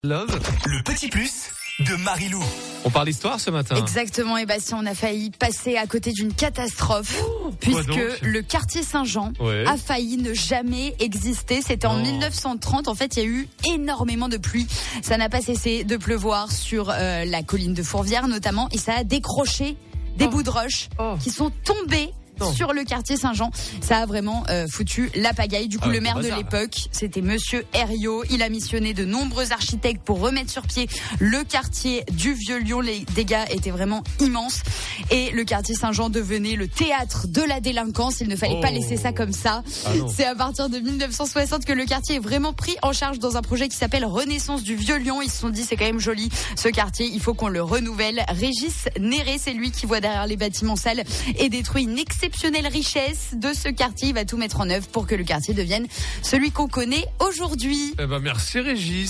Love, Le petit plus de Marilou. on parle histoire ce matin. Exactement, et Bastien, on a failli passer à côté d'une catastrophe, puisque donc le quartier Saint-Jean Ouais. a failli ne jamais exister. C'était en 1930, en fait, il y a eu énormément de pluie. Ça n'a pas cessé de pleuvoir sur la colline de Fourvière notamment, et ça a décroché des bouts de roche qui sont tombés sur le quartier Saint-Jean. Ça a vraiment foutu la pagaille. Du coup, le maire de l'époque, c'était Monsieur Herriot. Il a missionné de nombreux architectes pour remettre sur pied le quartier du Vieux-Lyon. Les dégâts étaient vraiment immenses. Et le quartier Saint-Jean devenait le théâtre de la délinquance. Il ne fallait pas laisser ça comme ça. C'est à partir de 1960 que le quartier est vraiment pris en charge dans un projet qui s'appelle Renaissance du Vieux-Lyon. Ils se sont dit, c'est quand même joli ce quartier, il faut qu'on le renouvelle. Régis Néré, c'est lui qui voit derrière les bâtiments sales et détruit une exceptionnelle richesse de ce quartier. Il va tout mettre en œuvre pour que le quartier devienne celui qu'on connaît aujourd'hui. Eh ben merci Régis.